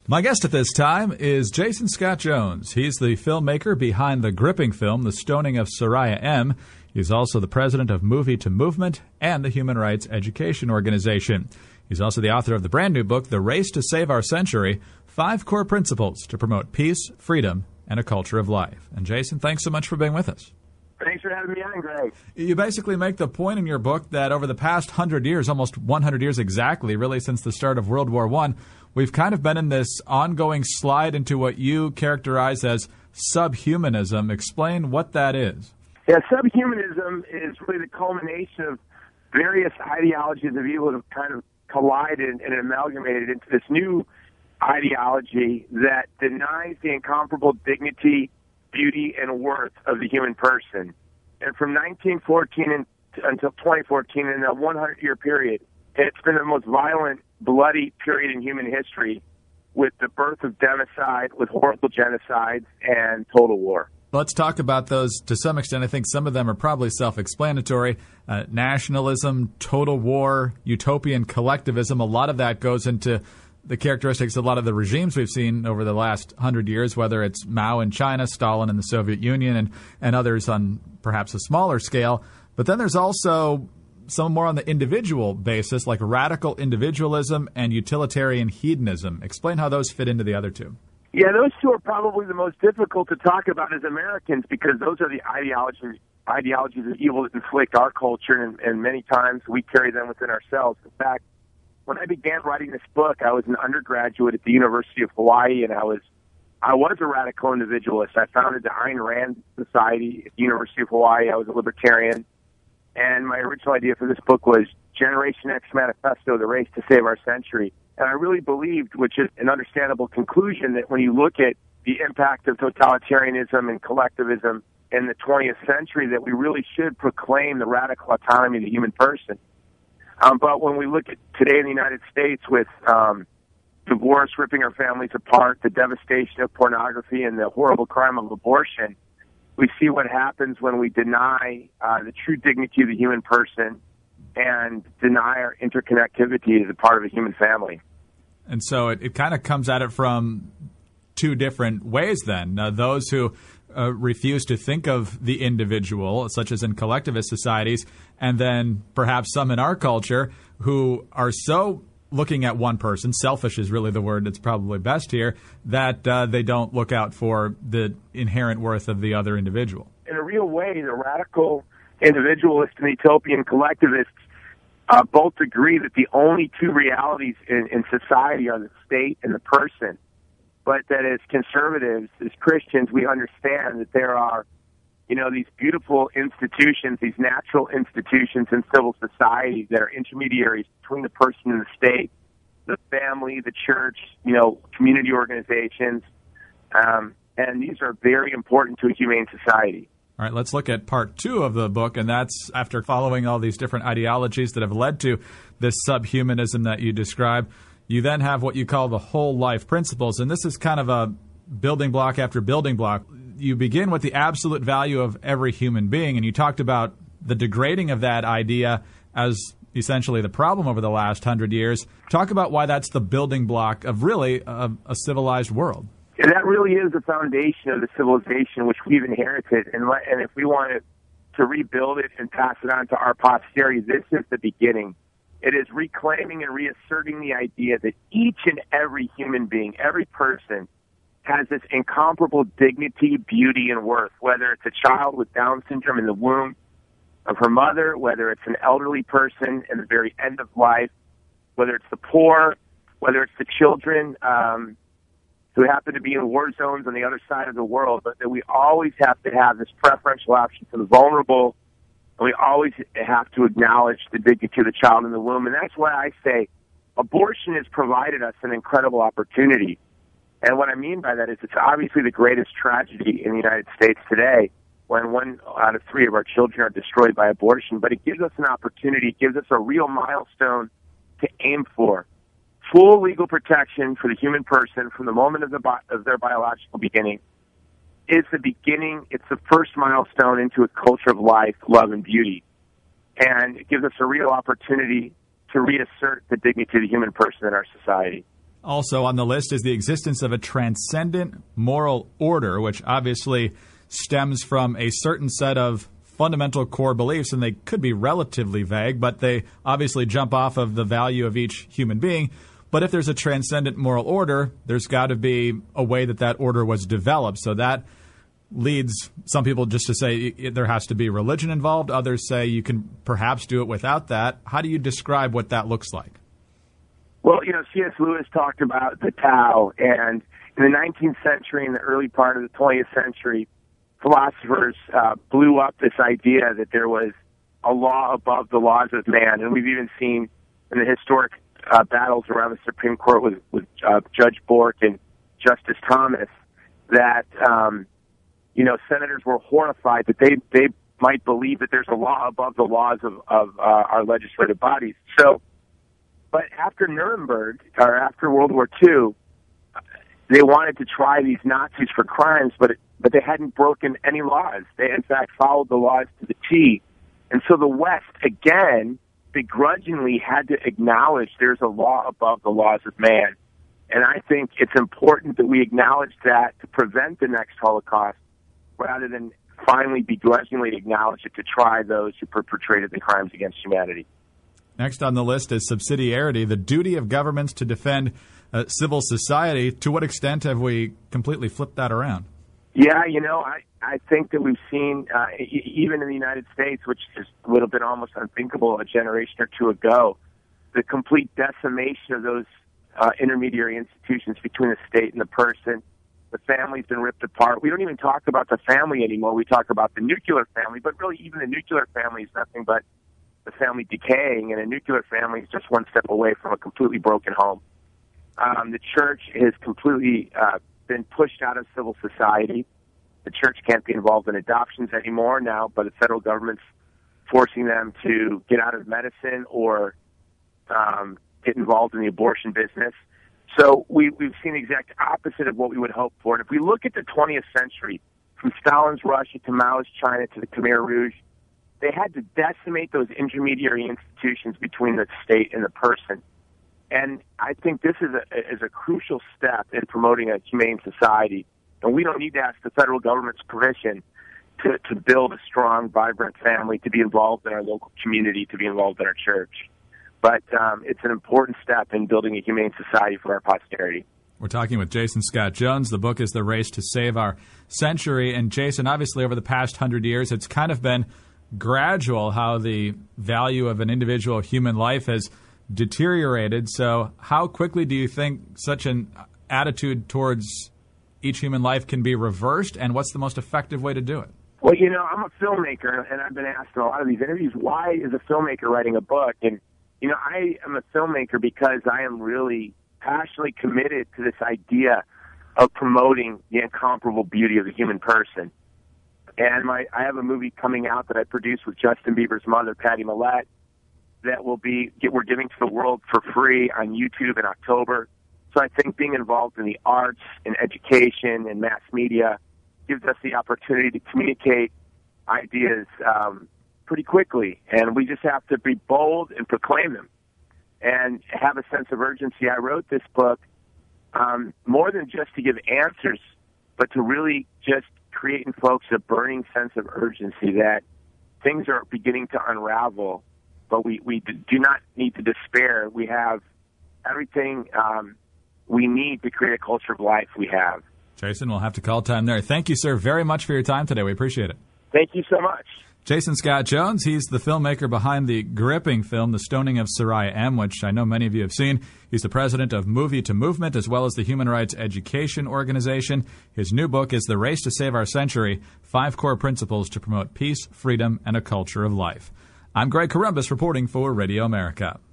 My guest at this time is Jason Scott Jones. He's the filmmaker behind the gripping film, The Stoning of Soraya M. He's also the president of Movie to Movement and the Human Rights Education Organization. He's also the author of the brand new book, The Race to Save Our Century, 5 Core Principles to Promote Peace, Freedom, and a Culture of Life. And Jason, thanks so much for being with us. Thanks for having me on, Greg. You basically make the point in your book that over the past 100 years, almost 100 years exactly, really since the start of World War I, we've kind of been in this ongoing slide into what you characterize as subhumanism. Explain what that is. Yeah, subhumanism is really the culmination of various ideologies of evil that have kind of collided and amalgamated into this new ideology that denies the incomparable dignity, beauty, and worth of the human person. And from 1914 until 2014, in a 100-year period, it's been the most violent, bloody period in human history, with the birth of democide, with horrible genocides, and total war. Let's talk about those to some extent. I think some of them are probably self-explanatory. Nationalism, total war, utopian collectivism, a lot of that goes into the characteristics of a lot of the regimes we've seen over the last 100 years, whether it's Mao in China, Stalin in the Soviet Union, and others on perhaps a smaller scale. But then there's also some more on the individual basis, like radical individualism and utilitarian hedonism. Explain how those fit into the other two. Yeah, those two are probably the most difficult to talk about as Americans because those are the ideologies of evil that inflict our culture, and many times we carry them within ourselves. In fact, when I began writing this book, I was an undergraduate at the University of Hawaii, and I was a radical individualist. I founded the Ayn Rand Society at the University of Hawaii. I was a libertarian, and my original idea for this book was Generation X Manifesto, The Race to Save Our Century. And I really believed, which is an understandable conclusion, that when you look at the impact of totalitarianism and collectivism in the 20th century, that we really should proclaim the radical autonomy of the human person. But when we look at today in the United States with divorce ripping our families apart, the devastation of pornography, and the horrible crime of abortion, we see what happens when we deny the true dignity of the human person and deny our interconnectivity as a part of a human family. And so it kind of comes at it from two different ways then. Those who refuse to think of the individual, such as in collectivist societies, and then perhaps some in our culture who are so looking at one person, selfish is really the word that's probably best here, that they don't look out for the inherent worth of the other individual. In a real way, the radical individualists and the utopian collectivists both agree that the only two realities in society are the state and the person. But that as conservatives, as Christians, we understand that there are, these beautiful institutions, these natural institutions in civil society that are intermediaries between the person and the state, the family, the church, community organizations, and these are very important to a humane society. All right, let's look at part 2 of the book, and that's after following all these different ideologies that have led to this subhumanism that you describe. You then have what you call the whole life principles, and this is kind of a building block after building block. You begin with the absolute value of every human being, and you talked about the degrading of that idea as essentially the problem over the last 100 years. Talk about why that's the building block of really a civilized world. And that really is the foundation of the civilization which we've inherited. And if we want to rebuild it and pass it on to our posterity, this is the beginning. It is reclaiming and reasserting the idea that each and every human being, every person, has this incomparable dignity, beauty, and worth, whether it's a child with Down syndrome in the womb of her mother, whether it's an elderly person in the very end of life, whether it's the poor, whether it's the children who happen to be in war zones on the other side of the world, but that we always have to have this preferential option for the vulnerable, and we always have to acknowledge the dignity of the child in the womb. And that's why I say abortion has provided us an incredible opportunity. And what I mean by that is it's obviously the greatest tragedy in the United States today when 1 out of 3 of our children are destroyed by abortion. But it gives us an opportunity, it gives us a real milestone to aim for. Full legal protection for the human person from the moment of their biological beginning is the beginning. It's the first milestone into a culture of life, love, and beauty. And it gives us a real opportunity to reassert the dignity of the human person in our society. Also on the list is the existence of a transcendent moral order, which obviously stems from a certain set of fundamental core beliefs, and they could be relatively vague, but they obviously jump off of the value of each human being. But if there's a transcendent moral order, there's got to be a way that that order was developed. So that leads some people just to say there has to be religion involved. Others say you can perhaps do it without that. How do you describe what that looks like? Well, C.S. Lewis talked about the Tao, and in the 19th century and the early part of the 20th century, philosophers blew up this idea that there was a law above the laws of man. And we've even seen in the historic battles around the Supreme Court with Judge Bork and Justice Thomas that, senators were horrified that they might believe that there's a law above the laws of our legislative bodies. So, but after Nuremberg, or after World War II, they wanted to try these Nazis for crimes, but they hadn't broken any laws. They, in fact, followed the laws to the T. And so the West, again, begrudgingly had to acknowledge there's a law above the laws of man. And I think it's important that we acknowledge that to prevent the next Holocaust, rather than finally begrudgingly acknowledge it to try those who perpetrated the crimes against humanity. Next on the list is subsidiarity, the duty of governments to defend civil society. To what extent have we completely flipped that around? Yeah, I think that we've seen, even in the United States, which is a little bit almost unthinkable a generation or two ago, the complete decimation of those intermediary institutions between the state and the person. The family's been ripped apart. We don't even talk about the family anymore. We talk about the nuclear family, but really even the nuclear family is nothing but the family decaying, and a nuclear family is just one step away from a completely broken home. The church has completely been pushed out of civil society. The church can't be involved in adoptions anymore now, but the federal government's forcing them to get out of medicine or get involved in the abortion business. So we've seen the exact opposite of what we would hope for. And if we look at the 20th century, from Stalin's Russia to Mao's China to the Khmer Rouge, they had to decimate those intermediary institutions between the state and the person. And I think this is a crucial step in promoting a humane society. And we don't need to ask the federal government's permission to build a strong, vibrant family, to be involved in our local community, to be involved in our church. But it's an important step in building a humane society for our posterity. We're talking with Jason Scott Jones. The book is The Race to Save Our Century. And Jason, obviously over the past 100 years, it's kind of been gradual how the value of an individual human life has deteriorated. So how quickly do you think such an attitude towards each human life can be reversed, and what's the most effective way to do it? Well, I'm a filmmaker, and I've been asked in a lot of these interviews, why is a filmmaker writing a book? And, I am a filmmaker because I am really passionately committed to this idea of promoting the incomparable beauty of the human person. And I have a movie coming out that I produced with Justin Bieber's mother, Patty Millett, that we're giving to the world for free on YouTube in October. So I think being involved in the arts and education and mass media gives us the opportunity to communicate ideas pretty quickly. And we just have to be bold and proclaim them and have a sense of urgency. I wrote this book more than just to give answers, but to really just create in folks a burning sense of urgency that things are beginning to unravel, but we do not need to despair. We have everything we need to create a culture of life we have. Jason, we'll have to call time there. Thank you, sir, very much for your time today. We appreciate it. Thank you so much. Jason Scott Jones, he's the filmmaker behind the gripping film, The Stoning of Soraya M., which I know many of you have seen. He's the president of Movie to Movement, as well as the Human Rights Education Organization. His new book is The Race to Save Our Century, 5 Core Principles to Promote Peace, Freedom, and a Culture of Life. I'm Greg Corombos reporting for Radio America.